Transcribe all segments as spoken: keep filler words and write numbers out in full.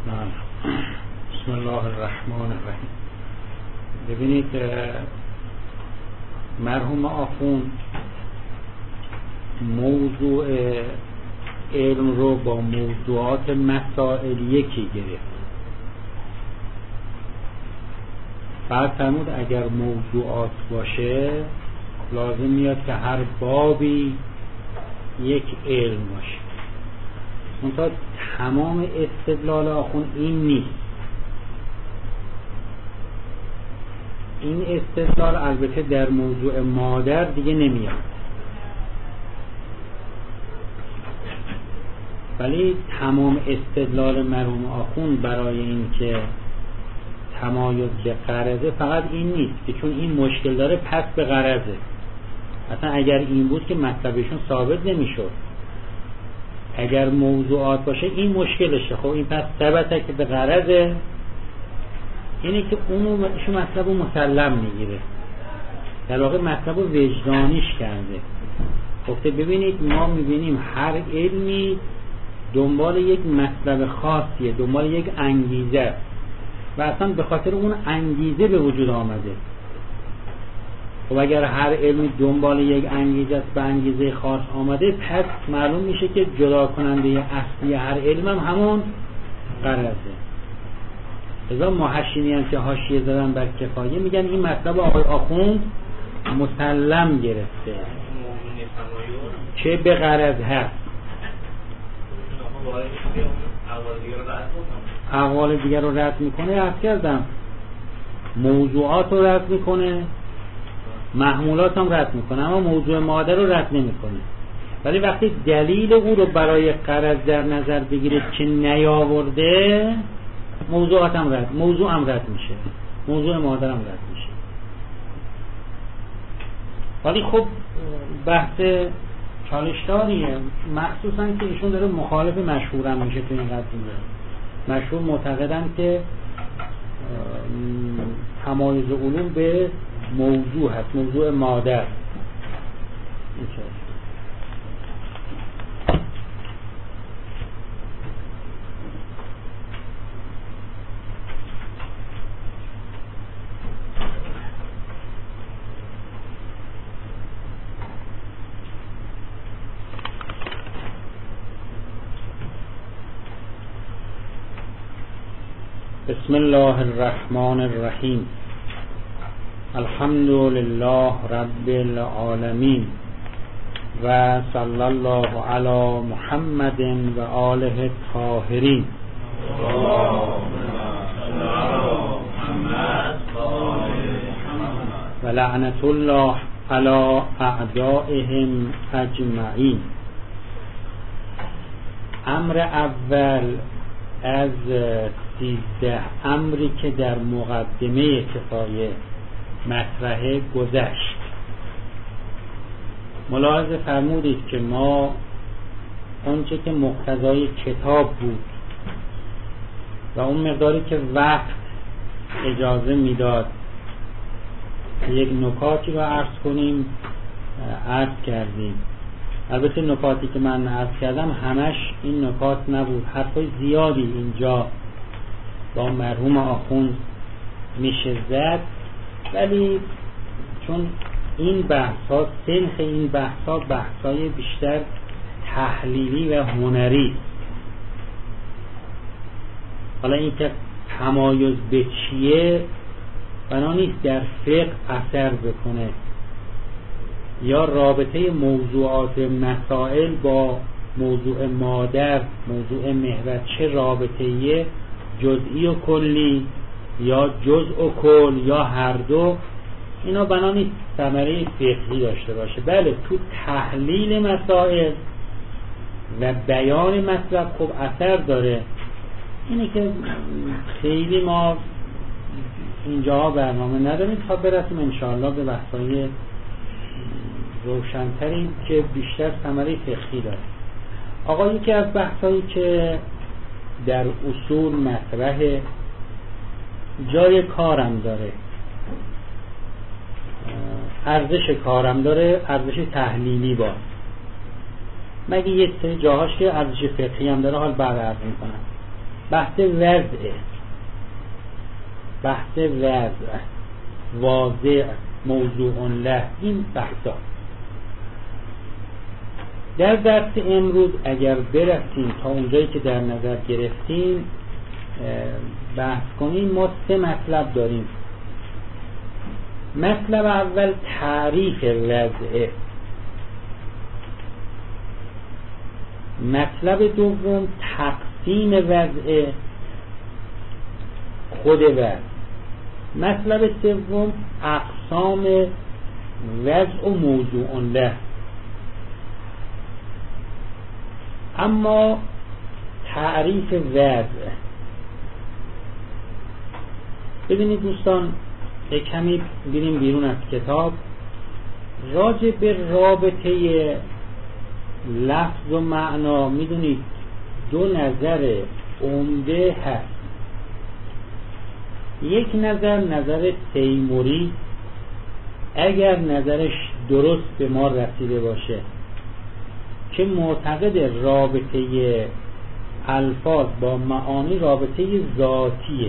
بسم الله الرحمن الرحیم. ببینید مرحوم آخوند موضوع علم رو با موضوعات مسائل یکی گرفت. بعد فرمود اگر موضوعات باشه لازم میاد که هر بابی یک علم باشه. منتها تمام استدلال آخوند این نیست. این استدلال البته در موضوع مادر دیگه نمیاد، ولی تمام استدلال مرحوم آخوند برای این که تمایز به غرضه فقط این نیست که چون این مشکل داره پس به غرضه. اصلا اگر این بود که مطلبشون ثابت نمیشد. اگر موضوعات باشه این مشکلشه. خب این پس ثبته که به غرضه، اینه که اونو ایشون مطلب رو مسلم میگیره، در واقع مطلب رو وجدانیش کرده. گفته ببینید ما میبینیم هر علمی دنبال یک مطلب خاصیه، دنبال یک انگیزه و اصلا به خاطر اون انگیزه به وجود آمده. خب اگر هر علمی دنبال یک انگیزه است، به انگیزه خاص آمده، پس معلوم میشه که جدا کننده اصلی هر علم هم همون غرضه. لذا محشینی هم که حاشیه زدن بر کفایه میگن این مطلب آقای آخوند مسلم گرفته که به غرض هست. اقوال دیگر رو رد میکنه، عرض کردم موضوعات رو رد میکنه، محمولات هم رد میکنه، اما موضوع مادر رو رد نمیکنه. ولی وقتی دلیل او رو برای غرض در نظر بگیرید که نیاورده، موضوعات هم رد موضوع هم رد میشه، موضوع مادر هم رد میشه. ولی خب بحث چالشداریه، مخصوصا که ایشون داره مخالف مشهورم میشه تو این قضیه. مشهور معتقدن که تمایز علوم به موضوع هست، موضوع مادر. بسم الله الرحمن الرحیم. الحمد لله رب العالمین و صلی الله علی محمد و آله الطاهرین. و لعنت الله علی اعدائهم اجمعین. امر اول از سیزده امری که در مقدمه کفایه مطرحه گذشت. ملاحظه فرمودید که ما اونچه که مقتضای کتاب بود و اون مقداری که وقت اجازه میداد یک نکاتی رو عرض کنیم عرض کردیم. البته نکاتی که من عرض کردم همش این نکات نبود، حرفای زیادی اینجا با مرحوم آخوند میشه زد، ولی چون این بحث ها سنخ این بحث ها بحث های بیشتر تحلیلی و هنری. حالا این که تمایز به چیه بنا نیست در فقه اثر بکنه، یا رابطه موضوعات مسائل با موضوع مادر، موضوع محور چه رابطه‌ایه، جزئی و کلی یا جزء و کل یا هر دو، اینا بنا نیست ثمره فقهی داشته باشه. بله تو تحلیل مسائل و بیان مطلب خب اثر داره. اینه که خیلی ما اینجا برنامه نداریم تا برسیم انشاءالله به بحثای روشنتری که بیشتر ثمره فقهی داره. آقا یکی از بحثایی که در اصول مطرح جای کارم داره، ارزش کارم داره، ارزش تحلیلی با مگه یک سری جاهاش که ارزش فقهی هم داره، حال بعد عرض میکنم. بحث وضع، بحث وضع، واضع، موضوع له، این بحثا. در درس امروز اگر برسیم تا اونجایی که در نظر گرفتیم بحث کنیم، ما سه مطلب داریم. مطلب اول تعریف وضعه، مطلب دوم تقسیم وضعه، خود وضع، مطلب سوم اقسام وضع و موضوع له. اما تعریف وضع، ببینید دوستان، یک کمی بریم بیرون از کتاب. راجع به رابطه لفظ و معنا میدونید دو نظر عمده هست. یک نظر نظر تیموری، اگر نظرش درست به ما رسیده باشه، که معتقد رابطه الفاظ با معانی رابطه ذاتیه،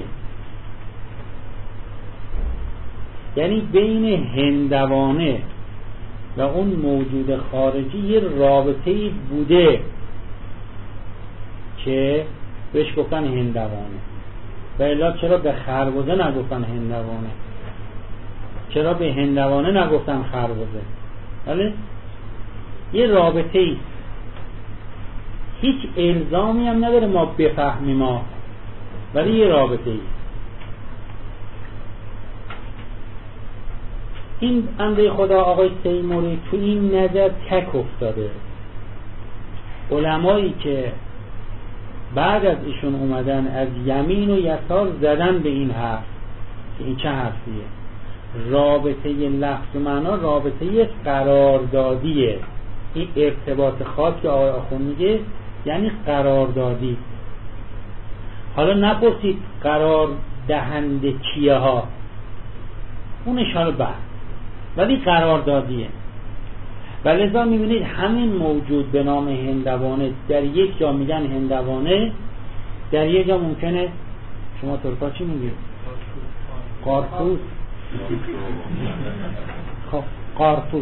یعنی بین هندوانه و اون موجود خارجی یه رابطه‌ای بوده که بهش گفتن هندوانه. و الا چرا به خربزه نگفتن هندوانه؟ چرا به هندوانه نگفتن خربزه؟ ولی یه رابطه‌ای، هیچ الزامی هم نداره ما بفهمیم ما، ولی یه رابطه‌ای. این بنده خدا آقای تیموری تو این نظر تک افتاده. علمایی که بعد از ایشون اومدن از یمین و یسار زدن به این حرف که این چه حرفیه. رابطه لفظ و معنا رابطه قراردادیه. این ارتباط خاص که آقای آخوند میگه یعنی قراردادی. حالا نپرسید قرار دهنده کیه ها، اون اشاره بعد، ولی قراردادیه. و لذا میبینید همین موجود به نام هندوانه در یک جا میگن هندوانه، در یک جا ممکنه، شما ترکا چی میگید؟ قارفوز. خب قارفوز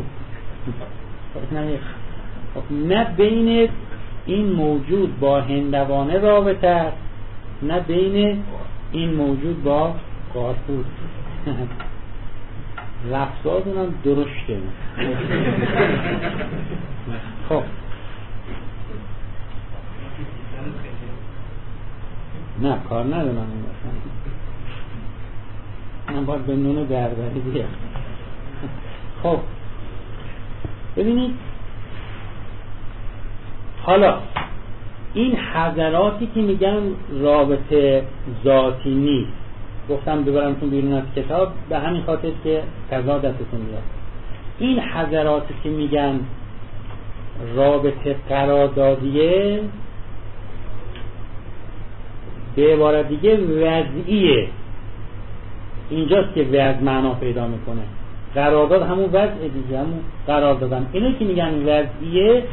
نه بین این موجود با هندوانه رابطه است، نه بین این موجود با قارفوز. لفظاتون هم درشته. خب نه کار ندارم این مثلا من باید به نون دربری بیام. خب ببینید، حالا این حضراتی که میگن رابطه ذاتی نیست، گفتم ببرمتون بیرون از کتاب به همین خاطر که تضادتتون بیاد. این حضراتی که میگن رابطه قراردادیه، به عبارت دیگه وضعیه. اینجاست که وضع معنا پیدا میکنه. قرارداد همون وضع دیگه، همون قراردادن. اینو که میگن وضعیه،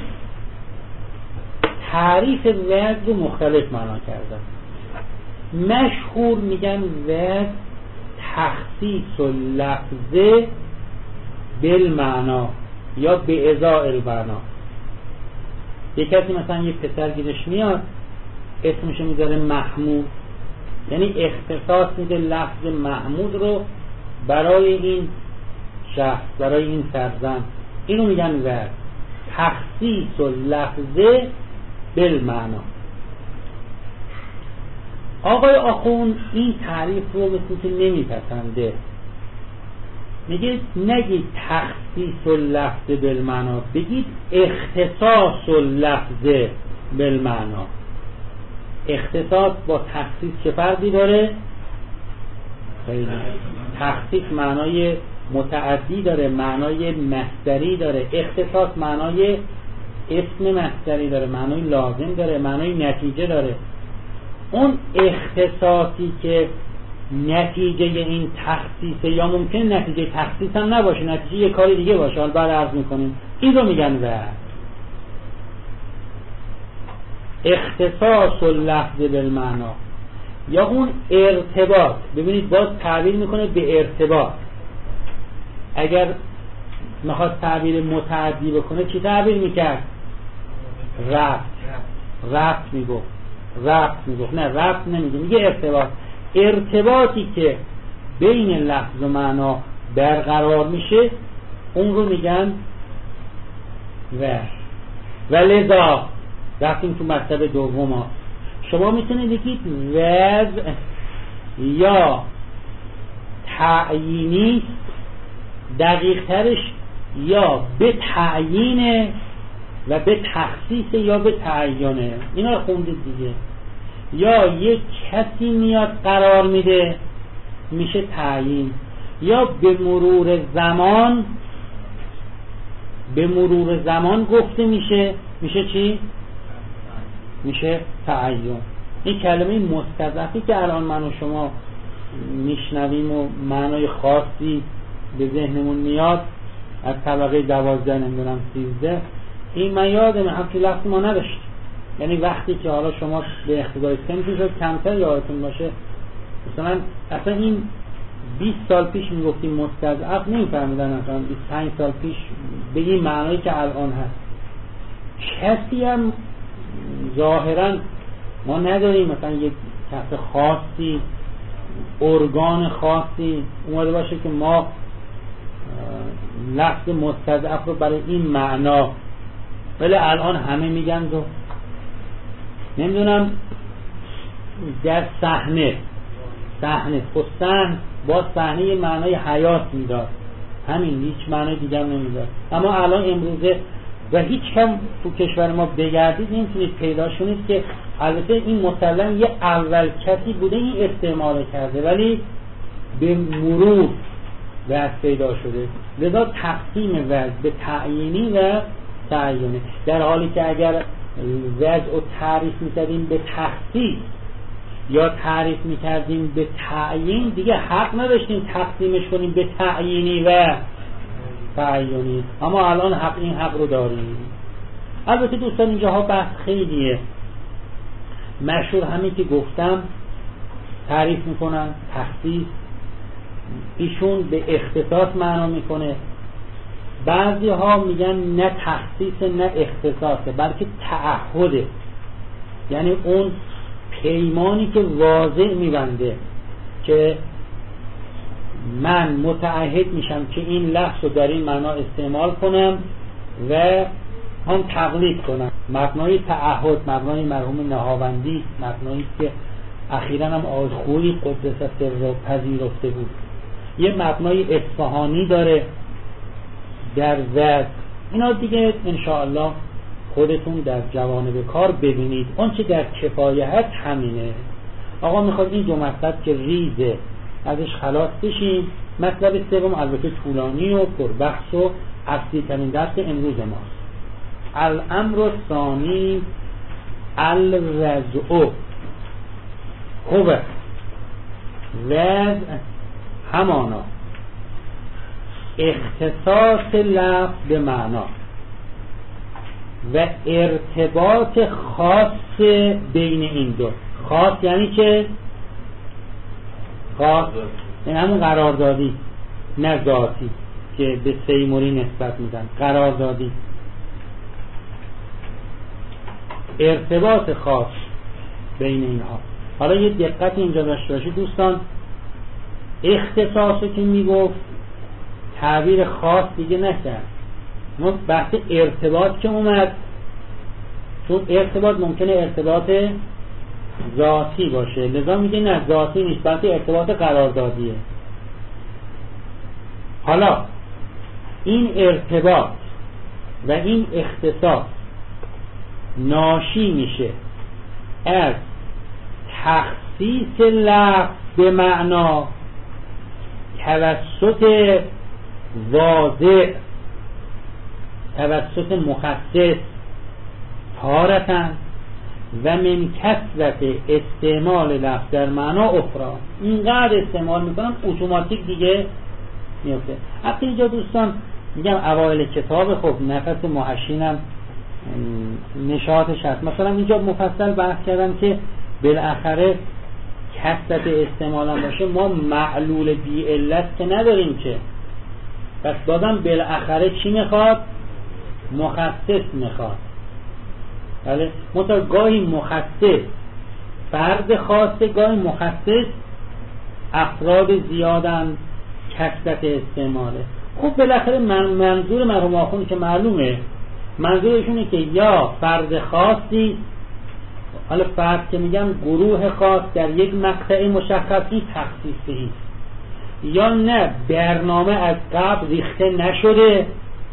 تعریف وضع رو مختلف معنا کردن. مشهور میگن وضع تخصیص و لفظه بالمعنا یا به ازاء المعنا. یک کسی مثلا یک پسر گیرش میاد اسمشو میذاره محمود، یعنی اختصاص میده لفظ محمود رو برای این شخص، برای این فرزند. اینو میگن وضع تخصیص و لفظه بالمعنا. آقای آخوند این تعریف رو مثل که نمیپسنده، میگه نگید تخصیص و لفظ بالمعنا، بگید اختصاص و لفظ بالمعنا. اختصاص با تخصیص چه فرقی داره؟ خیلی. تخصیص معنای متعدی داره، معنای مصدری داره. اختصاص معنای اسم مصدری داره، معنای لازم داره، معنای نتیجه داره. اون اختصاصی که نتیجه این تخصیصه، یا ممکن نتیجه تخصیص هم نباشه، نتیجه یه کاری دیگه باشه، حالا بعد عرض میکنیم. این رو میگن وضع اختصاص و لفظ بالمعنا. یا اون ارتباط. ببینید باز تعبیر میکنه به ارتباط. اگر میخواست تعبیر متعدی بکنه چی تعبیر میکرد؟ ربط. ربط میگفت ربط میگفت نه ربط نمیگه، میگه ارتباط. ارتباطی که بین لفظ و معنا برقرار میشه اون رو میگن و و لذا رفتیم تو مطلب دوم ها. شما میتونید بگید وضع یا تعیینی، دقیق ترش یا به تعیینه و به تخصیص یا به تعیینه. اینا رو خوندید دیگه. یا یک کسی میاد قرار میده میشه تعیین، یا به مرور زمان به مرور زمان گفته میشه میشه چی؟ میشه تعیین. این کلمه مستضعفی که الان من و شما میشنویم و معنای خاصی به ذهنمون میاد از طبقه دوازده نمیدونم سیزده، این من یادم هم که لفظ ما نداشت. یعنی وقتی که حالا شما به اقتضای سن شد کمتر یادتون باشه، مثلا اصلا این بیست سال پیش میگفتیم مستضعف نمیفهمیدن، اصلا بیست و پنج سال پیش به این معنایی که الان هست. کسی هم ظاهرا ما نداریم مثلا یک کس خاصی ارگان خاصی اومده باشه که ما لفظ مستضعف رو برای این معنا، ولی الان همه میگن و نمیدونم در صحنه صحنه خود صحن با صحنه یه معنای حیات میداد، همین، هیچ معنای دیگر نمیداد. اما الان امروزه و هیچ کم تو کشور ما بگردید نمیتونید پیدا شونید که البته این مسلم یه اول کسی بوده این استعمال کرده ولی به مرور وضع پیدا شده. لذا تقسیم وضع به تعیینی و تعیینی، در حالی که اگر وضع رو تعریف میکردیم به تخصیص یا تعریف میکردیم به تعیین دیگه حق نداشتیم تقسیمش کنیم به تعیینی و تعیینی. اما الان حق این حق رو داریم. البته دوستان اینجاها بحث خیلیه مشهور، همین که گفتم تعریف میکنن تخصیص، ایشون به اختصاص معنا میکنه، بعضی ها میگن نه تخصیص نه اختصاصه بلکه تعهده، یعنی اون پیمانی که واضح میبنده که من متعهد میشم که این لفظ رو در این معنا استعمال کنم و هم تقلید کنم. مبنای تعهد مبنای مرحوم نهاوندی، مبنایی که اخیراً هم آقای خویی قدس سر رو پذیرفته بود. یه مبنای اصفهانی داره در وضع. اینا دیگه انشاءالله خودتون در جوانب کار ببینید. اون چه در کفایه هست همینه. آقا میخواد این دو مطلب که ریزه ازش خلاص بشیم. مطلب سوم البته طولانی و پربحث و اصلی ترین درس امروز ماست. الامر ثانی الوضع هو وضع همانا اختصاص لفظ به معنا و ارتباط خاص بین این دو. خاص یعنی چه؟ خاص این همون قراردادی نه ذاتی که به سیموری نسبت میدن، قراردادی. ارتباط خاص بین اینها. حالا یه دقت اینجا داشته باشید دوستان، اختصاصی که میگفت تعبیر خاص دیگه نکرد، ما بحث ارتباط که اومد، چون ارتباط ممکنه ارتباط ذاتی باشه، لذا میگه نه ذاتی نیست بلکه ارتباط قراردادیه. حالا این ارتباط و این اختصاص ناشی میشه از تخصیص لفظ به معنا توسط واضح، توسط مخصص تارتن و من کثرت استعمال لفظ در معنا اخرى. اینقدر استعمال میکنم اتوماتیک دیگه میفته. حتی اینجا دوستان میگم اوایل کتاب خب نفس محشینم نشاطش هست. مثلا اینجا مفصل بحث کردم که بالاخره کثرت استعمال هم باشه ما معلول بی علت که نداریم که، پس بازم بالاخره چی میخواد؟ مخصص میخواد. بله مثلا گاهی مخصص فرد خاصه، گاهی مخصص افراد زیادن، کثرت استعماله. خب بالاخره من منظور مرحوم آخوند که معلومه، منظورشونه که یا فرد خاصی، حالا فرد که میگم گروه خاص در یک مقطع مشخصی تخصیصی، یا نه برنامه از قبل ریخته نشده،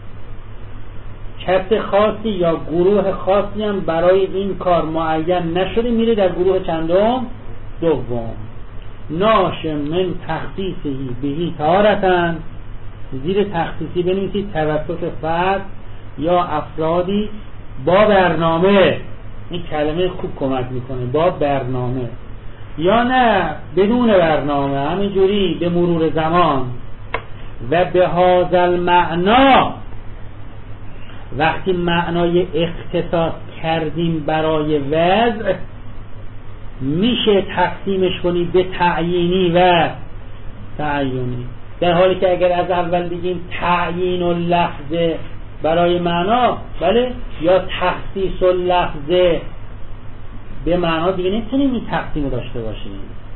کس خاصی یا گروه خاصی هم برای این کار معین نشده، میره در گروه چندم؟ دوم. ناشم من تخصیصی بهی تارتن، زیر تخصیصی بنویسید توسط فرد یا افرادی با برنامه. این کلمه خوب کمک میکنه، با برنامه. یا نه بدون برنامه، همینجوری به مرور زمان. و به هذا المعنا، وقتی معنای اختصاص کردیم برای وضع، میشه تقسیمش کنید به تعیینی و تعیینی، در حالی که اگر از اول بگیم تعیین اللفظ برای معنا، بله، یا تخصیص اللفظ به معنا، دیگه نمیتونیم این تقسیم داشته باشیم.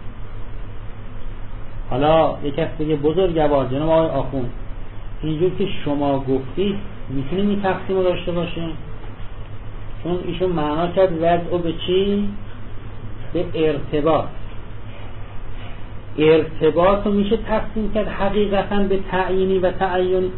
حالا یک کس بگه بزرگوار جناب آقای آخوند، اینجور که شما گفتید میتونیم این تقسیم رو داشته باشیم؟ چون ایشون معنا کرد وضع به چی؟ به ارتباط. ارتباط رو میشه تقسیم کرد حقیقتا به تعیینی و تعیینی.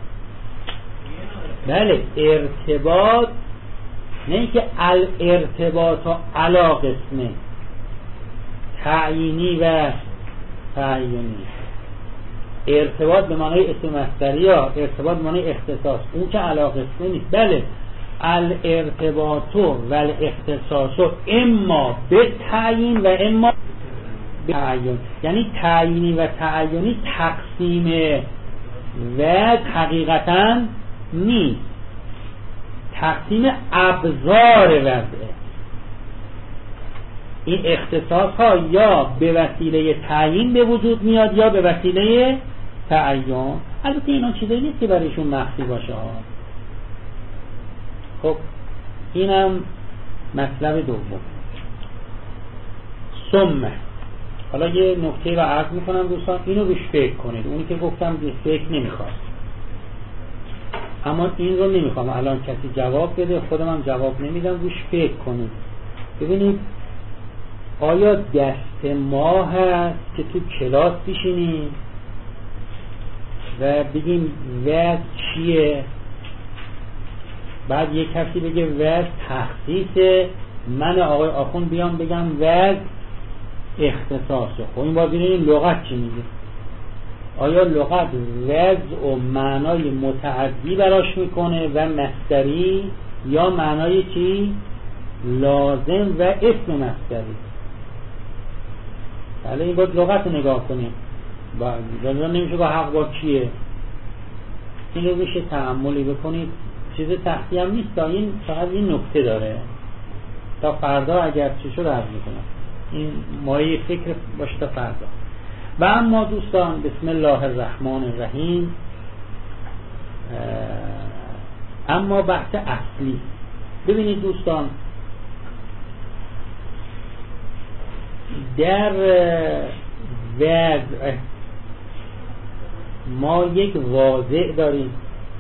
بله ارتباط، نه که الارتباط و علا قسمه، تعیینی و تعیینی. ارتباط به معنای اسم مصدری، یا ارتباط به معنای اختصاص، اون که علا قسمه نیست. بله الارتباط و الاختصاص اما به تعیین و اما به تعیین، یعنی تعیینی و تعیینی تقسیم و حقیقتا نیست، تقسیم ابزار وضعه. این اختصاص ها یا به وسیله تعیین به وجود میاد یا به وسیله تعین. البته اینا چیزایی نیست که برایشون مخفی باشه ها. خب اینم مطلب دوم. ثم حالا یه نکته رو عرض میکنم دوستان، اینو روش فکر کنید. اونی که گفتم فکر نمیخواد، اما این رو نمیخوام الان کسی جواب بده، خودم هم جواب نمیدم، روش فکر کنید. ببینید آیا دست ما هست که تو کلاس بشینیم و بگیم وضع چیه، بعد یک کسی بگه وضع تخصیصه، من آقای آخوند بیام بگم وضع اختصاصه. خب این باید ببینیم لغت چی میگه. آیا لغت وضع و معنای متعدی براش میکنه و مصدری، یا معنای چی؟ لازم و اسم مصدری. بله این باید لغت رو نگاه کنیم، باید نمیشه با حق با چیه. این رو میشه تأملی بکنید، چیز تحتی هم نیست، این فقط این نکته داره. تا فردا اگر چی شد عرض میکنم، این مایه فکر باشه تا فردا. و اما دوستان بسم الله الرحمن الرحیم، اما بحث اصلی. ببینید دوستان، در وضع ما یک واضع داریم،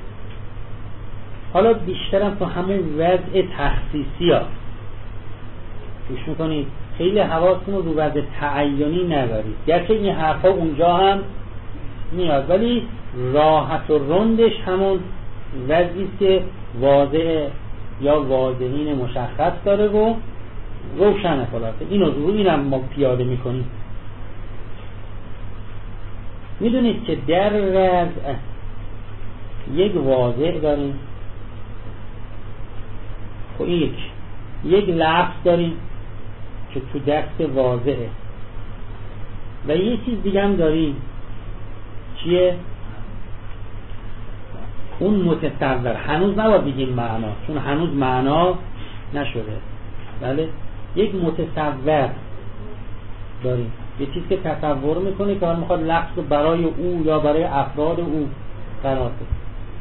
حالا بیشترم تو همون وضع تخصیصی ها گوش میکنید، خیلی حواستون رو وضع تعینی ندارید، گرچه این حرفا اونجا هم میاد، ولی راحت و رندش همون وضعی که واضع یا واضحین مشخص داره و روشن خلاصه. اینو رو اینم ما پیاده میکنیم. میدونید که در وضع یک واضع داریم، خب یک یک لفظ داریم که تو دست واضعه، و یه چیز دیگه هم داریم، چیه؟ اون متصور. هنوز نباید بگیم معنا، چون هنوز معنا نشده. بله یک متصور داریم، یه چیز که تصور میکنه که حالا میخواد لفظ رو برای او یا برای افراد او قرار بده.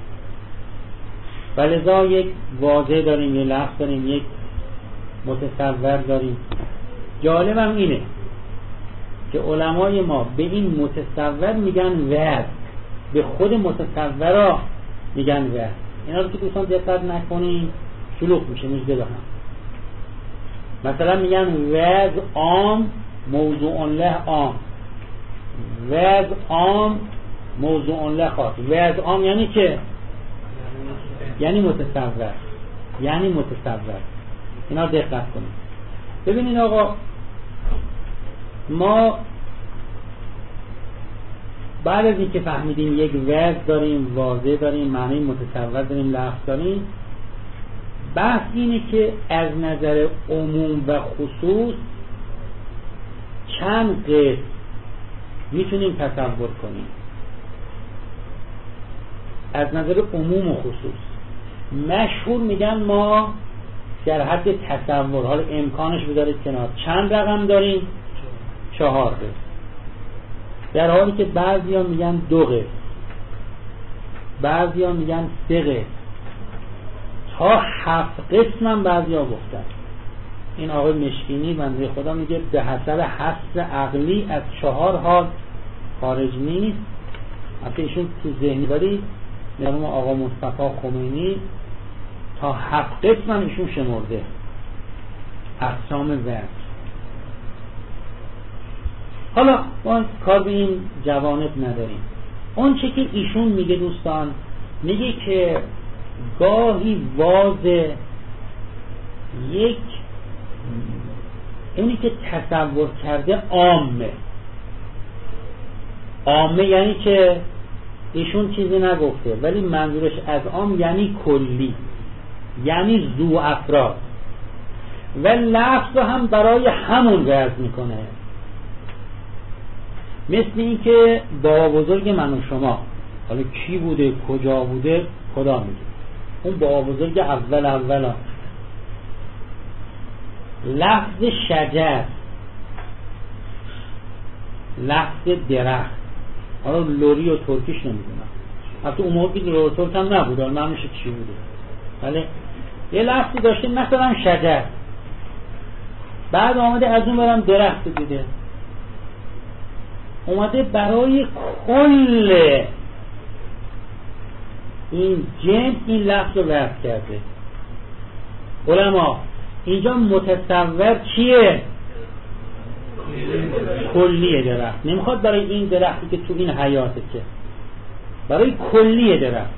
ولذا یک واژه داریم، یک لفظ داریم، یک متصور داریم. جالبم اینه که علمای ما به این متصور میگن وضع، به خود متصورا میگن وضع. اینا رو که دوستان دقت نکنین شلوغ میشه مجده به هم. مثلا میگن وضع عام موضوع له عام، وضع عام موضوع له خاص. وضع عام یعنی چه؟ یعنی متصور، یعنی متصور. اینا دقت کنید. ببینید آقا، ما بعد از اینکه فهمیدیم یک وضع داریم، واضح داریم، معنی متصور داریم، لفظ داریم، بحث اینه که از نظر عموم و خصوص چند قسم میتونیم تصور کنیم. از نظر عموم و خصوص مشهور میگن ما در حد تصور، حالا امکانش بذارید کنار، چند رقم داریم؟ چهار قسم. در حالی که بعضی ها میگن دو قسم، بعضی ها میگن سه قسم، تا هفت قسم هم بعضی ها گفتن. این آقای مشکینی بنده خدا میگه به حسب حس عقلی از چهار حال خارج نیست. البته ایشون تو ذهنی برید مرحوم آقا مصطفی خمینی تا هفت قسم هم ایشون شمرده اقسام وضع. حالا ما کار به این جوانب نداریم. اون چه که ایشون میگه دوستان، میگه که گاهی واضح یک اونی که تصور کرده عامه. عامه یعنی که ایشون چیزی نگفته ولی منظورش از عام یعنی کلی، یعنی ذو افراد، و لفظ هم برای همون وضع میکنه. مثل این که بابا بزرگ من و شما، حالا کی بوده کجا بوده خدا میگه، اون بابا بزرگ اول اولا. لفظ شجر، لفظ درخت، حالا لوری و ترکیش نمیدونم، حتی اون موقعی لوری و ترک هم نبود، حالا من میشه چی بوده، ولی یه لفظی داشته مثلا شجر، بعد آمده از اون برم درخت دیده، اومده برای کل این جنس این لفظ رو وضع کرده. علما اینجا متصور چیه؟ کلیه درخت. نمیخواد برای این درختی که تو این حیاته، که برای کلیه درخت.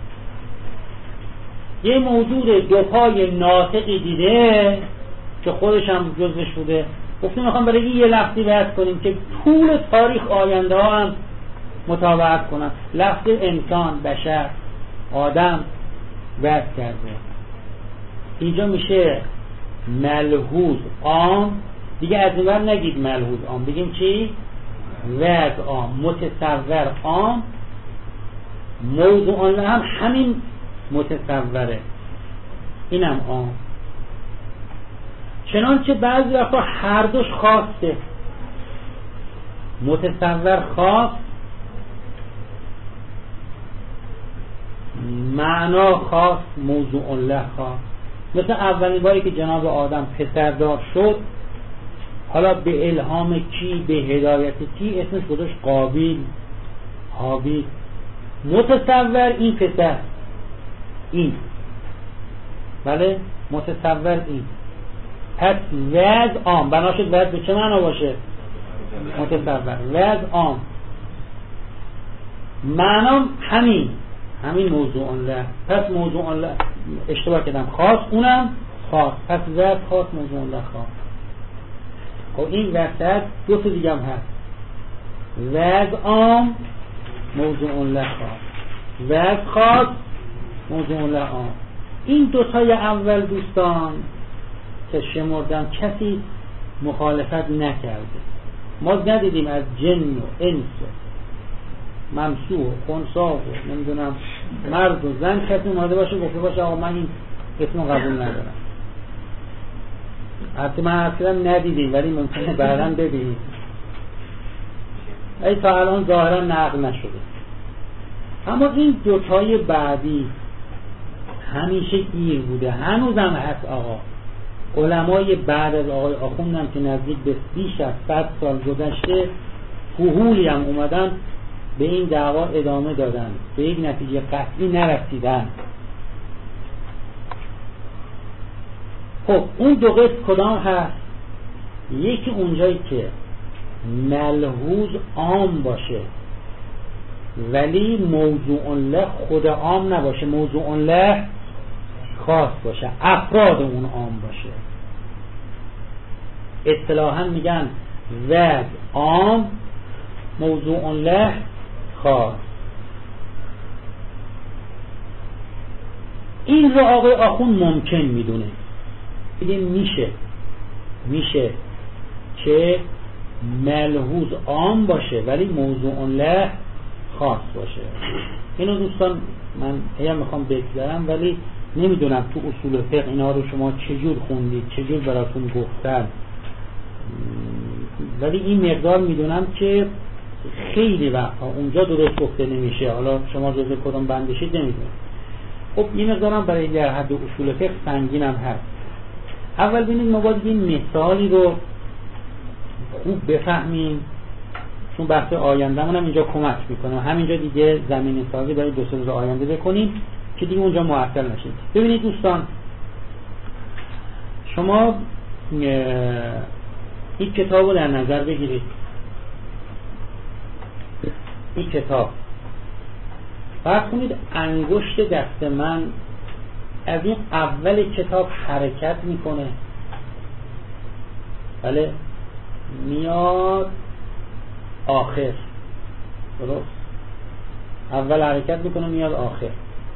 یه موجود دو پای ناطقی دیده که خودش هم جزوش بوده، گفتیم میخوام برای این یه لفظی وضع کنیم که طول تاریخ آینده ها هم مطابقت کنن. لفظ انسان، بشر، آدم وضع کرده. اینجا میشه ملحوظ عام، دیگه از این ور نگید ملحوظ عام، بگیم چی؟ وضع عام، متصور عام، موضوع هم همین متصوره، اینم عام. چنانچه بعضی وقتا هر دوش خاصه، متصور خاص، معنا خاص، موضوع له خاص. مثل اولین باری که جناب آدم پسردار شد، حالا به الهام کی، به هدایت کی اسمش گذاشت قابیل، حابیل. متصور این پسر، این بله متصور این. پس وضع عام، بنا شد وضع به چه معنا باشه؟ متصور. وضع عام، معنا همین همین موضوع له. پس موضوع له اشتباه کردم، خاص، اونم خاص، پس وضع خاص، موضوع له خاص. خب این وسط دو تا دیگه هم هست، وضع عام، موضوع له خاص، وضع خاص، موضوع له عام. این دو تای اول دوستان که شمردم کسی مخالفت نکرده. ما ندیدیم از جن و انس ممسوح و خنثی و نمیدونم مرد و زن کسی اومده باشه گفته باشه آقا من این اسمو قبول ندارم. حتی من اصلا ندیدیم ولی ممکنه بعداً ببینیم. ای تا الان ظاهرا نقل نشده. اما این دوتای بعدی همیشه گیر بوده، هنوزم هست. آقا علمای بعد از آقای آخوندم که نزدیک به بیش از صد سال گذشته فحولی هم اومدن به این دعوا ادامه دادن، به یک نتیجه قطعی نرسیدن. خب اون دو قسم کدام هست؟ یکی اونجایی که ملحوظ عام باشه ولی موضوع له خود عام نباشه، موضوع له خاص باشه، افراد اون عام باشه. اصطلاحاً میگن وضع عام موضوع له خاص. این رو آقای آخوند ممکن میدونه، میگه میشه میشه که ملحوظ عام باشه ولی موضوع له خاص باشه. اینو دوستان من هی میخوام بگذارم ولی نمیدونم تو اصول فقه اینا رو شما چجور خوندید، چجور براتون گفتن، ولی این مقدار میدونم که خیلی وقتا اونجا درست گفته نمیشه. حالا شما جزء کدوم بند بشید نمیدونم. خب این مقدارم برای در حد اصول فقه سنگینم هست. اول ببینید ما باید این مثالی رو خوب بفهمیم چون بحث آینده‌مون هم اینجا کمک میکنه. همینجا دیگه زمین سازی برای دو سه روز آینده بکنیم که دیگه اونجا معطل نشیم. ببینید دوستان، شما این کتاب رو در نظر بگیرید. این کتاب فرض کنید انگشت دست من از این اول کتاب حرکت میکنه، بله، میاد آخر، درست؟ اول حرکت میکنه میاد آخر.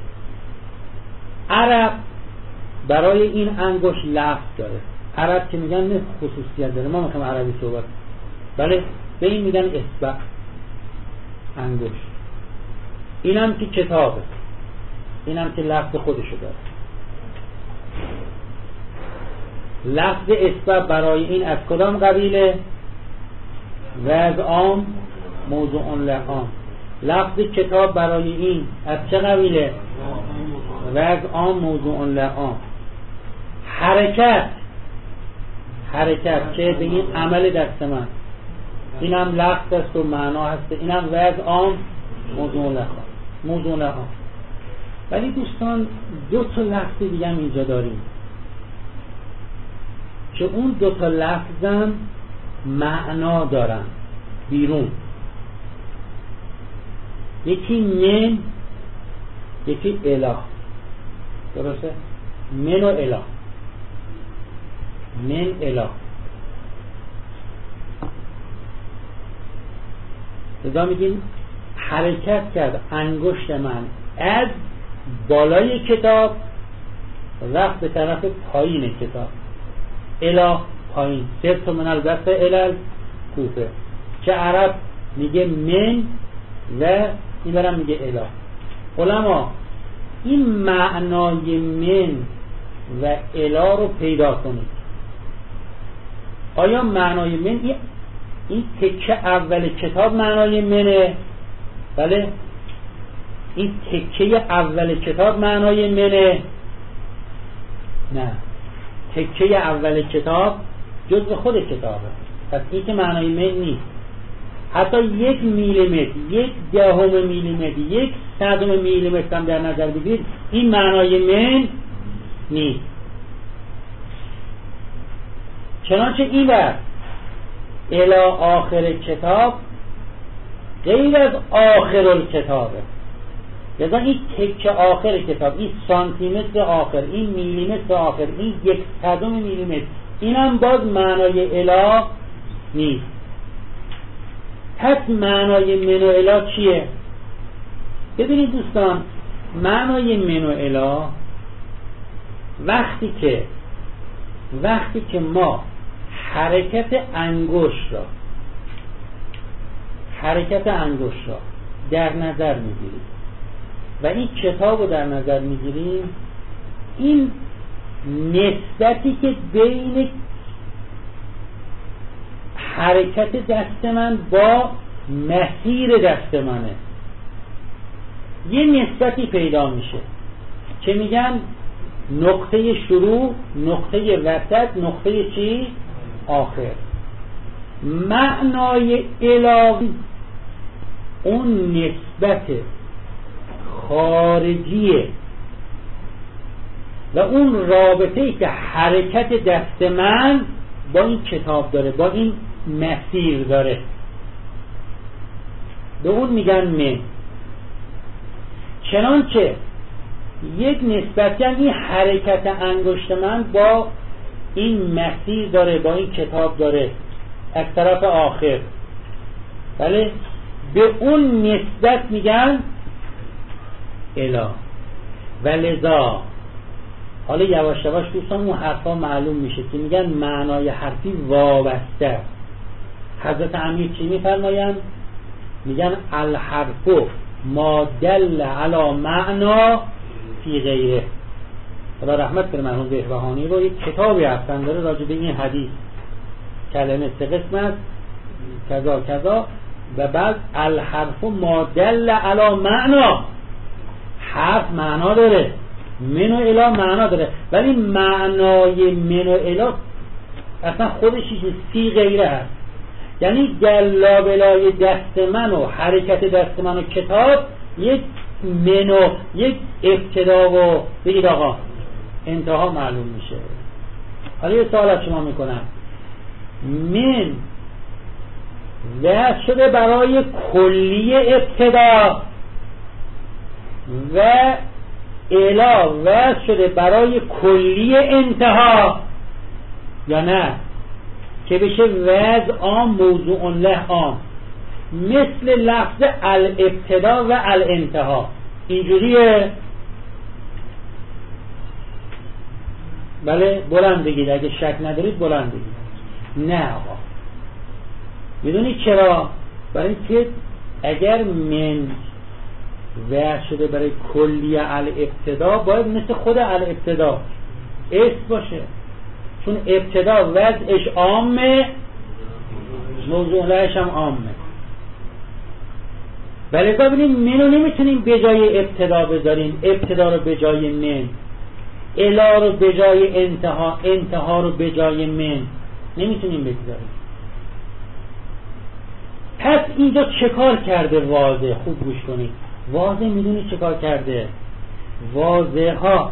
عرب برای این انگشت لفظ داره. عرب که میگن نه خصوصیت داره، ما میخوایم عربی صحبت، بله، به این میگن اصبع، انگشت. اینم که کتابه، اینم که لفظ خودشو داره. لفظ اصبع برای این از کدام قبیله؟ وضع عام موضوع له عام. لفظ کتاب برای این از چه قبیله؟ وضع عام موضوع له عام. حرکت حرکت که به این عمل دست من، اینم لفظ است و معنا هست، اینم وضع عام موضوع له موضوع له عام. ولی دوستان دو تا لفظ دیگه هم اینجا داریم که اون دو تا لفظم معنا دارن بیرون. یکی من، یکی اله، درسته؟ من و اله. من اله ازا میگیم حرکت کرد انگشت من از بالای کتاب رفت به طرف پایین کتاب. اله پایین، سرت من البسط الال کوفه، که عرب میگه من و این برم میگه اله. علما این معنای من و اله رو پیدا کنید. آیا معنای من این, این تکه اول کتاب معنای منه؟ بله، این تکه اول کتاب معنای منه؟ نه، تکه اول کتاب جزء خود کتابه، پس این که معنای من نیست. حتی یک میلیمتر، یک دهم میلیمتر، یک صدم میلیمتر هم در نظر بگیرید، این معنای من نیست. چنانچه این وقت الی آخر کتاب غیر از آخر الکتابه. لذا این تکه آخر کتاب، این سانتیمتر آخر، این میلیمتر آخر، این یک صدم میلیمتر، اینم باز معنای الی نیست. پس معنای من و الی چیه؟ ببینید دوستان، معنای من و الی وقتی که وقتی که ما حرکت انگشت را حرکت انگشت را در نظر میگیریم و این کتاب رو در نظر میگیریم، این نسبتی که بین حرکت دست من با مسیر دست منه، یه نسبتی پیدا میشه که میگن نقطه شروع، نقطه وسط، نقطه چی؟ آخر. معنای الهی اون نسبت خارجیه و اون رابطه‌ای که حرکت دست من با این کتاب داره، با این مسیر داره، به اون میگن من. چنانچه یک نسبت، یعنی این حرکت انگشت من با این مسیر داره، با این کتاب داره از طرف آخر، بله، به اون نسبت میگن اله. و لذا حالا یواش یواش دوستان اون حرفا معلوم میشه که میگن معنای حرفی وابسته. حضرت امیر چی میفرمایند؟ میگن الحرف ما دل علی معنا فی غیره. خدا رحمت کنه مرحوم بهبهانی رو، یک کتابی هستن داره راجع به این حدیث، کلمه سه قسم است کذا کذا، و بعد الحرف ما دل علی معنا، حرف معنا داره، من و اله معنا داره، ولی معنای من و اله اصلا خودش سی غیره هست. یعنی گلابلای دست من و حرکت دست من و کتاب یک من و یک ابتدا و بگید آقا انتها معلوم میشه. حالا یه سوال از شما میکنم، من وضع شده برای کلی ابتدا و اله وضع شده برای کلی انتها یا نه؟ که بشه وضع عام موضوع له عام، مثل لفظ الابتدا و الانتها. اینجوریه؟ بله بلند بگید، اگه شک ندارید بلند بگید. نه آقا، میدونید چرا؟ برای که اگر من وضع شده برای کلی الابتدا باید مثل خود الابتدا اسم باشه، چون ابتدا وضعش عامه، موضوع لهش هم عامه. ولی ببینید منو نمیتونیم به جای ابتدا بذاریم، ابتدا رو به جای من، اله رو به جای انتها، انتها رو به جای من نمیتونیم بگذاریم. پس اینجا چه کار کرده واضح؟ خوب گوش کنید. واضح میدونی چه کار کرده؟ واضح ها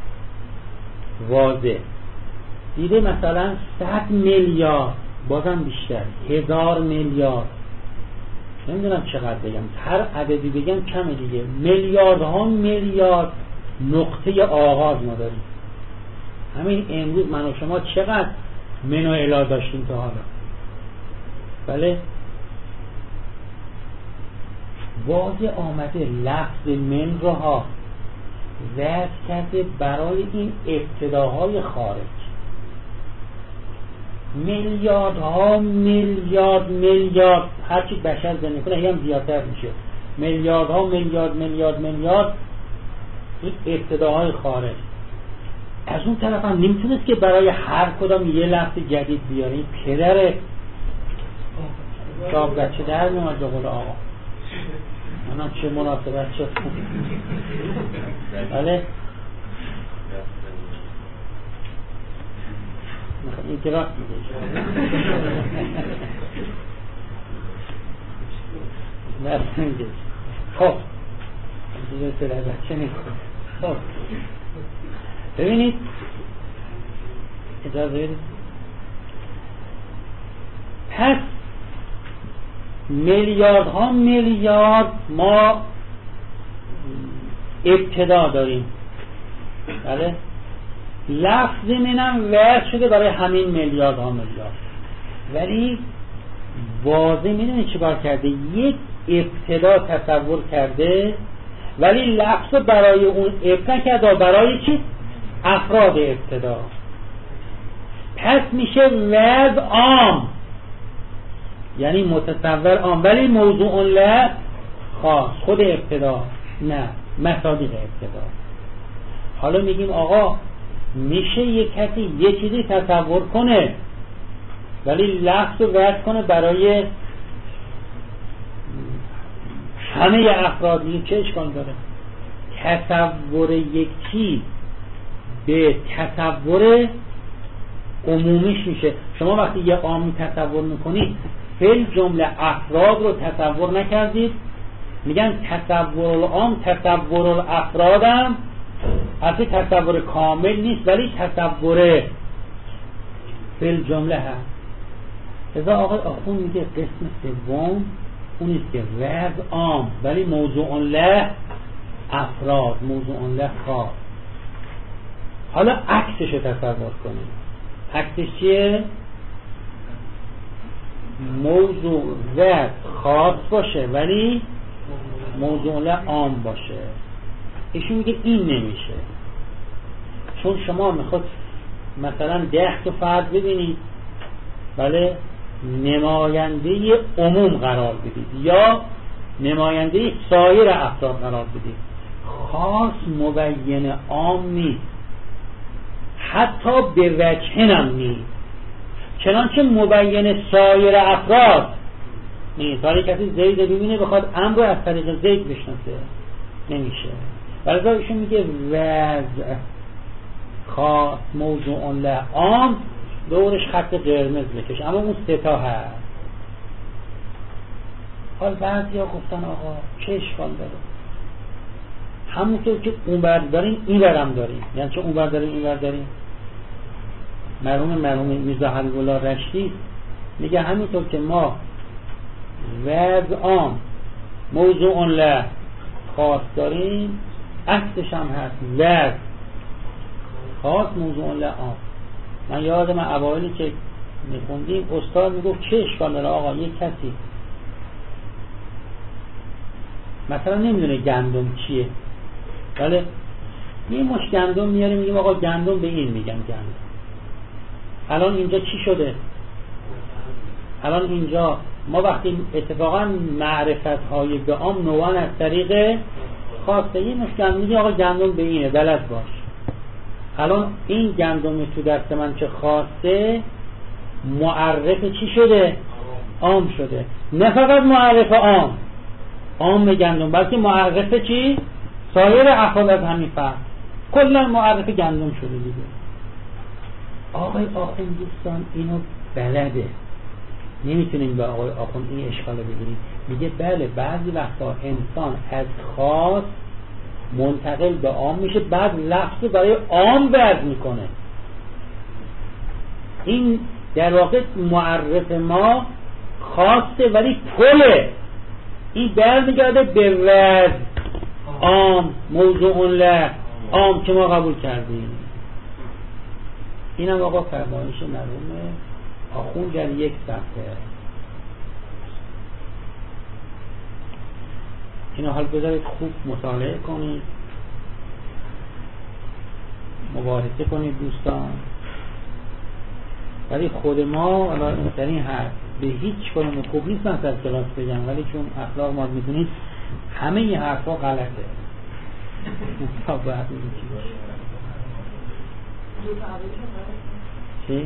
واضح دیده مثلا صد میلیارد، بازم بیشتر، هزار میلیارد، نمیدونم چقدر بگم، هر عددی بگم کمه دیگه، میلیاردها میلیارد نقطه آغاز ما داریم. همین امروز من و شما چقدر من و اله داشتیم تا حالا؟ بله واضح آمده لفظ من رو ها وضع کرده برای این ابتداهای خارج. میلیاردها میلیارد میلیارد، هرچی بشر زنده کنه هم زیادتر میشه، میلیاردها میلیارد میلیارد میلیارد این ابتداهای خارج. از اون طرف هم نمیتونست که برای هر کدام یه لفظ جدید بیاریم. پدره شاب بچه در میامد به قول آقا، منم چه مناسبت شد. بله این که راست میگه. راست میگه. خب دیگه سره بچه نیست. خب ببینید اجازه بدید. پس میلیاردها میلیارد ما ابتدا داریم، بله، لفظ منم وضع شده برای همین میلیاردها میلیارد، ولی واضح میدونی چه کار کرده؟ یک ابتدا تصور کرده ولی لفظ برای اون ابتدا کرده برای چی؟ افراد ابتدا. پس میشه وضع عام، یعنی متصور عام، ولی موضوع له خاص، خود ابتدا نه، مصادیق ابتدا. حالا میگیم آقا میشه یک کسی یه چیزی تصور کنه ولی لفظ رو وضع کنه برای همه افراد میگه چه اشکال داره؟ تصور یک چیز به تصور عمومیش میشه. شما وقتی یه عامی تصور میکنید فل جمله افراد رو تصور نکردید، میگن تصور العام تصور الافرادم البته تصور کامل نیست ولی تصور فل جمله هست. ازا آقای آخوند میگه قسم سوم اونیست که وضع عام ولی موضوع له افراد، موضوع له خاص. حالا عکسش رو تصور کنید. عکسش چیه؟ موضوع وضع خاص باشه ولی موضوع له عام باشه. ایشون میگه این نمیشه، چون شما میخواد مثلا ده تا فرد ببینید بله نماینده عموم قرار بدید یا نماینده سایر افراد قرار بدید. خاص مبین عام نیست، حتی به وجه هم نیست، چنانچه مبین سایر افراد نیست. حالا کسی زید ببینه بخواد امر رو از طریق زید بشناسه نمیشه. ولی ایشون میگه وضع خاص موضوع له عام دورش خط قرمز بکش، اما اون سه تا هست. حال بعضی ها گفتن آقا چه اشکال داره؟ همونطور که اون بر داریم این برم داریم. یعنی چه اون بر داریم این بر داریم؟ مرحوم مرحوم میرزا حبیب الله رشدی میگه همونطور که ما وضع عام موضوع له خاص داریم، عکسش هم هست وضع خاص موضوع له عام. من یادم اوایلی که میخوندیم استاد میگفت چه اشکال داره آقا یک کسی مثلا نمیدونه گندم چیه ولی یه مش گندم میاره میگیم آقا گندم به این میگن گندم. الان اینجا چی شده؟ الان اینجا ما وقتی اتفاقا معرفت های به عام نوعا از طریق خواسته یه مش گندم میگه آقا گندم به اینه بلد باش. الان این گندم تو دست من که خواسته معرف چی شده؟ عام شده. نه فقط معرف عام عام گندم بلکه معرف چی؟ سایر افراد از همین فرد کلا معرف گندم شده دیگه. آقای آخوند دوستان اینو بلده، نمیتونیم به آقای آخوند این اشکال رو بگیریم. میگه بله بعضی وقتا انسان از خاص منتقل به عام میشه، بعد لفظ برای عام وضع میکنه. این در واقع معرف ما خاصه ولی پله، این برمیگرده به وضع عام موضوع له عام که ما قبول کردیم. اینم آقا فرمایش مرحوم آخوند در یک صفحه. اینو حال بذارید خوب مطالعه کنید، مباحثه کنید دوستان. ولی خود ما الان در این حد به هیچ کنم خوب نیست من در کلاس بگم، ولی چون اخلاق ما میدونید همه این حرفا غلطه. تا بعد میگیم چی باشه چی؟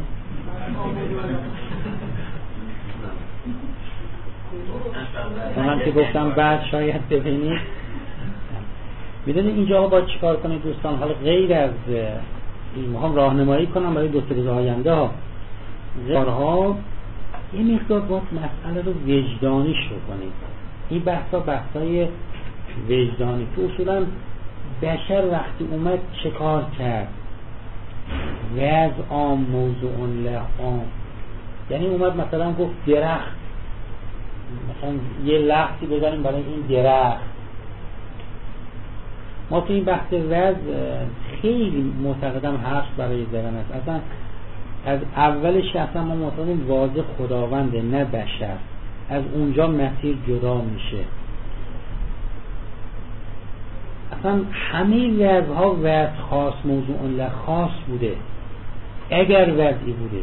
اونم که گفتم بعد شاید ببینید. میدونید اینجا باید چیکار کنید دوستان؟ حالا غیر از این میخوام راهنمایی کنم برای دو سه روز آینده ها غیرها یه مقدار باید مسئله رو وجدانیش رو کنید. این بحثا بحثای وجدانی که اصولا بشر وقتی اومد چه کار کرد؟ وضع عام موضوع له عام، یعنی اومد مثلا گفت درخت، مثلا یه لفظی بزنیم برای این درخت. ما تو این بحث وضع خیلی معتقدم حرف برای زدن است. اصلا از اولش اصلا ما معتقدیم واضح خداونده نه بشر، از اونجا مسیر جدا میشه. اصلا همه وضع ها وضع خاص موضوع له خاص بوده. اگر وضعی بوده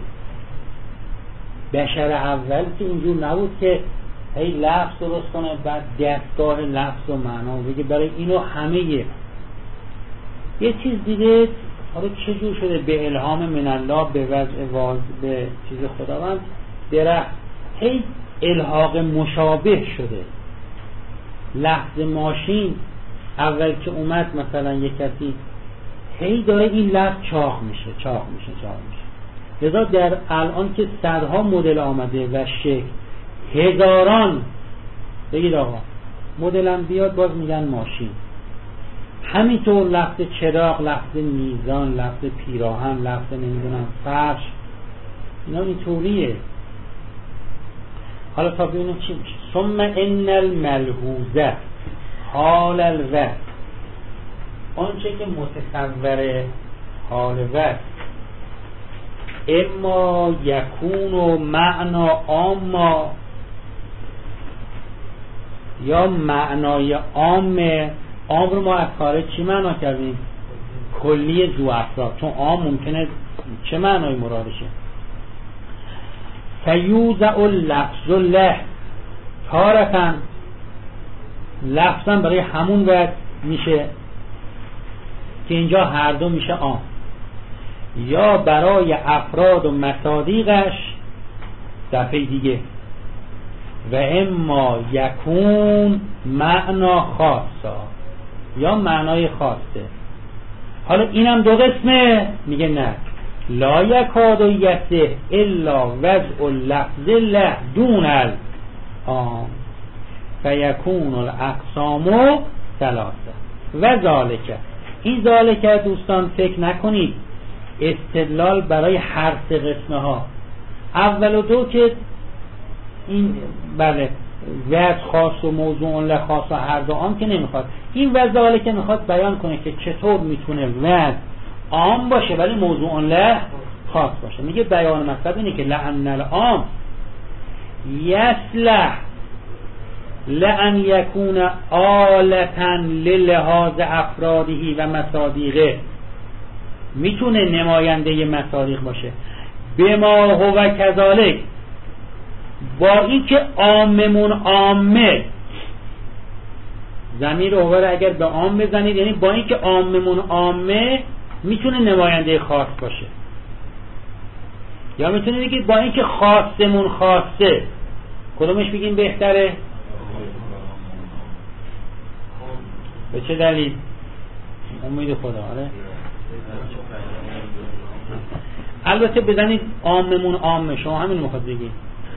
بشر اول که اینجور نبود که هی لفظ درست کنه بعد دستگاه لفظ و معنا بگه برای اینو همه یه یه چیز دیگه. حالا چجور شده به الهام من الله به وضع واضح به چیز خداوند درخت هی الحاق مشابه شده. لفظ ماشین اول که اومد مثلا یک کسی هی داره این لفظ چاق میشه چاق میشه چاق میشه لذا در الان که صدها مدل آمده و شکل هزاران بگید آقا مدلم بیاد باز میگن ماشین. همینطور لفظ چراغ، لفظ میزان، لفظ پیراهن، لفظ نمیدونم فرش، اینا اینطوریه. حالا تا ببینیم چی میشه. ثم ان الملحوظه حال الوصف، آنچه که متصور حال وصف، اما یکون و معنا عاما، یا معنای عام. عام رو ما از خارج چی معنا کردیم؟ کلی ذو افراد، چون عام ممکنه چه معنای مرادشه. فیوزع اللفظ له، تارتن لفظا برای همون وقت میشه که اینجا هر دو میشه عام، یا برای افراد و مصادیقش دفعه دیگه. و اما یکون معنا خاصا، یا معنای خاصه. حالا اینم دو قسمه، میگه نه، لا یکاد و یصح الا وضع اللفظ له دون العام فیکون الاقسام ثلاثه و ذالک. این ذالک دوستان فکر نکنید استدلال برای هر سه قسمه ها. اول و دو که این بله وضع خاص و موضوع له خاص و هر دو عام که نمیخواد. این وضع که میخواد بیان کنه که چطور میتونه وضع عام باشه ولی موضوع له خاص باشه. میگه بیان مطلب اینه که لأن العام یصلح لأن یکون آلة للحاظ افرادهی و مصادیقه، میتونه نماینده مصادیق باشه. بما هو کذالک، با این که عاممون عامه، ضمیر اوور اگر به عام بزنید یعنی با این که عاممون عامه میتونه نماینده خاص باشه، یا میتونه بگید با این که خاصمون خاصه. کدومش بگیم بهتره؟ به چه دلیل؟ امید خدا. آره البته بزنید عاممون عامه، شما همین میخواد بگید.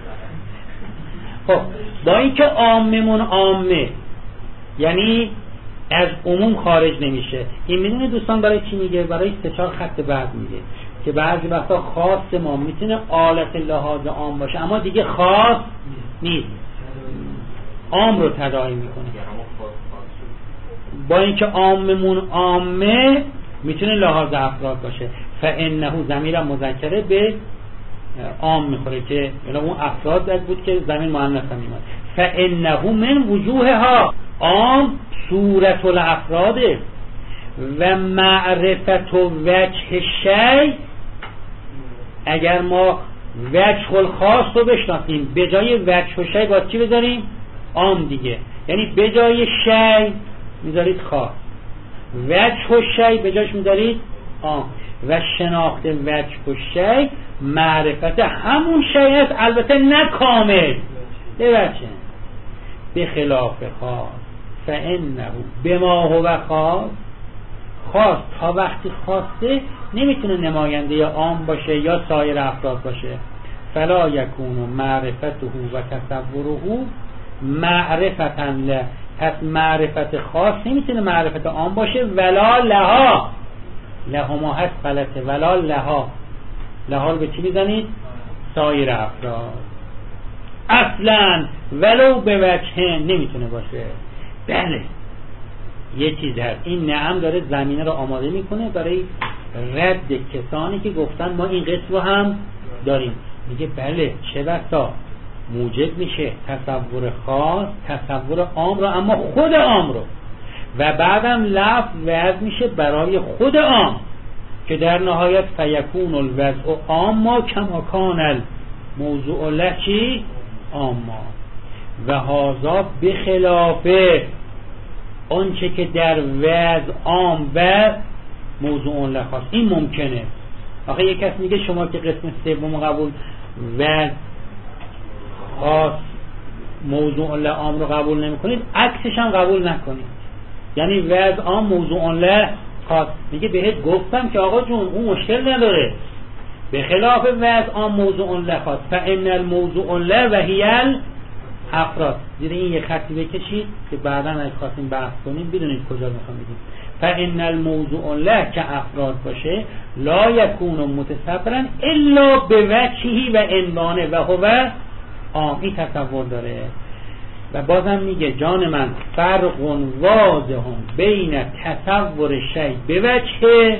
خب با این که عاممون عامه یعنی از عموم خارج نمیشه. این میدونه دوستان برای چی میگه؟ برای سه چهار خط بعد میگه که بعضی وقتا خاص ما میتونه آلت لحاظ عام باشه اما دیگه خاص نیست، عام رو تداعی میکنه. با اینکه عاممون عامه میتونه لحاظ افراد باشه. فانه ضمیر مذکره به عام میخوره که یعنی اون افراد از بود که ضمیر مؤنث هم میاد. فانه من وجوهها، عام صورت الافراد و معرفت و وجه شی. اگر ما وجه الخاص رو بشناسیم به جای وجه و شی باید چی بذاریم؟ عام دیگه. یعنی به جای شی میذارید خاص، وجه و شی به جایش میذارید عام. و شناخت وجه و شی معرفت همون شی است، البته نه کامل، ببخشید به خلاف خاص. فانه بما هو خاص، خاص تا وقتی خاصه نمیتونه نماینده عام باشه یا سایر افراد باشه. فلا یکون معرفته و تصوره معرفتا له، پس معرفت خاص نمیتونه معرفت عام باشه. ولا لها، لها ما هست غلطه، ولا لها، لها رو به چی میزنید؟ سایر افراد. اصلا ولو به وجه نمیتونه باشه. بله یه چیز هست، این نعم داره زمینه رو آماده میکنه برای رد کسانی که گفتن ما این قسم رو هم داریم. میگه بله چه بسا موجب میشه تصور خاص تصور عام رو، اما خود عام رو، و بعدم لفظ وضع میشه برای خود عام که در نهایت فیکون الوضع عاما کما کان الموضوع له چی؟ عاما. و هذا بخلاف آنچه که در وضع عام و موضوع له خاص. این ممکنه. آخه یک کس میگه شما که قسم سوم قبول وضع خاص موضوع له عام رو قبول نمی کنید، عکسش هم قبول نکنید. یعنی وضع عام موضوع له خاص. میگه بهت گفتم که آقا جون اون مشکل نداره، به خلاف وضع عام موضوع له خاص. فان الموضوع له و هی الافراد. زیر این یه خطی بکشید که بعدا اگه خواستیم بحث کنیم بدونید کجا میخوام بگیم. فان الموضوع له که افراد باشه، لا یکون متصورا الا بوجهی و عنوانه و هو عام. این تصور داره. و بازم میگه جان من فرق واضح بین تصور شیء بوجه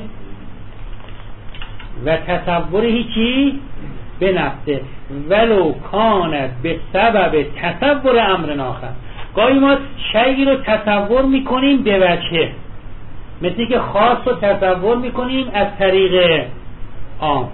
و تصور هیچی به نفسه ولو کان به سبب تصور امر آخر. گاهی ما شیئی رو تصور میکنیم به وجه، مثل که خاص رو تصور میکنیم از طریق عام.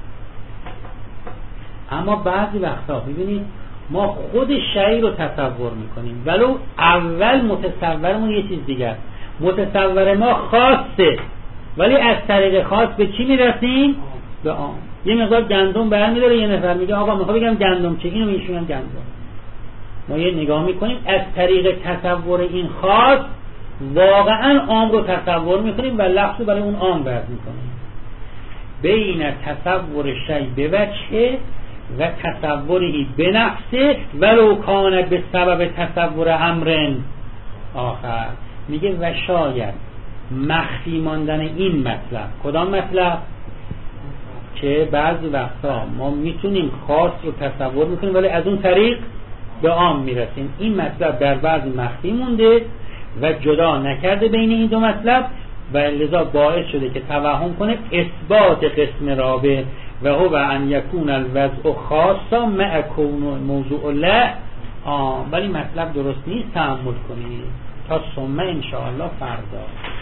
اما بعضی وقتا ببینید ما خود شیئی رو تصور میکنیم ولو اول متصورمون یه چیز دیگه است. متصور ما خاصه ولی از طریق خاص به چی میرسیم؟ به عام. یه مقدار گندم برمی‌داره، یه نفر میگه آقا میخوام بگم گندم چه، اینو میشونم گندم. ما یه نگاه میکنیم از طریق تصور این خاص واقعا عام رو تصور میکنیم و لفظ برای اون عام برد میکنیم. بین تصور شیء به وجه و تصوری به نفسه ولو کان به سبب تصور امر آخر. میگه و شاید مخفی ماندن این مطلب. کدام مطلب؟ که بعضی وقتا ما میتونیم خاص رو تصور میکنیم ولی از اون طریق به عام میرسیم. این مطلب در بعضی مخفی مونده و جدا نکرده بین این دو مطلب و لذا باعث شده که توهم کنه اثبات قسم رابع و هو ان یکون الوضع خاصا مع کون موضوع له عام. ولی مطلب درست نیست، تأمل کنید تا ثم ان شاء الله فردا.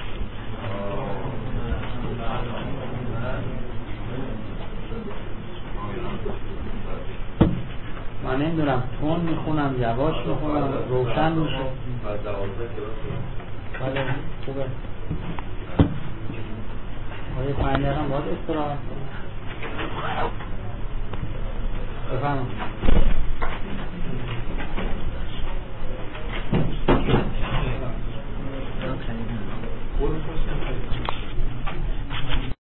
من نمیدونم تون میخونم یواش میخونم روشن میشه. بله خوبه. آیه پنجه هم باید استراحت کنم. بفرمایید.